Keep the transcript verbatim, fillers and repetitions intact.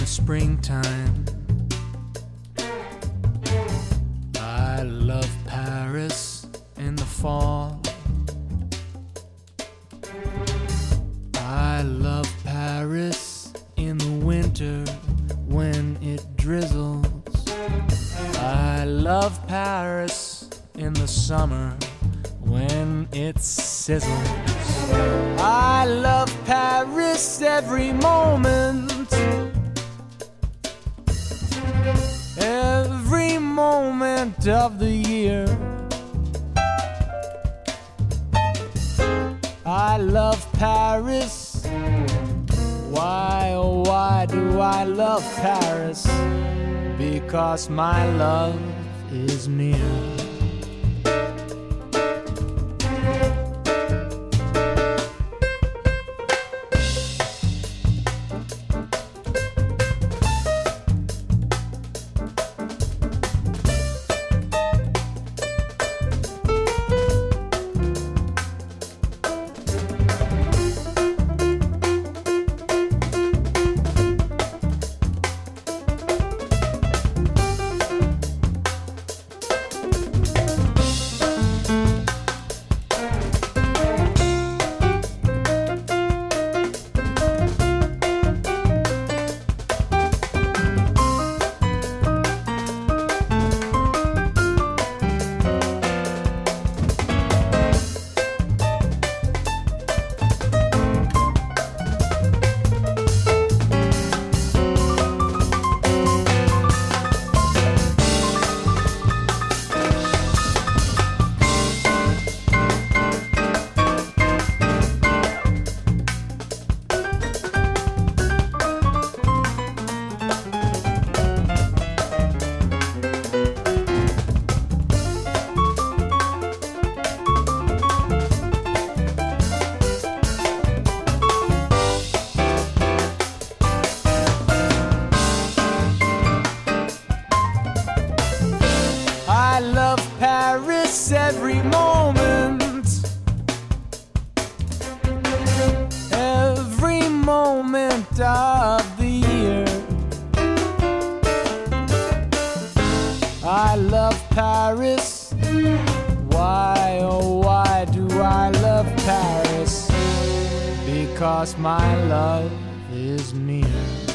the springtime. I love Paris in the fall. I love Paris in the winter when it drizzles. I love Paris in the summer when it sizzles. I love Paris every moment, every moment of the year. I love Paris. Why, oh why do I love Paris? Because my love is near. I love Paris every moment, every moment of the year. I love Paris. Why, oh why do I love Paris? Because my love is near.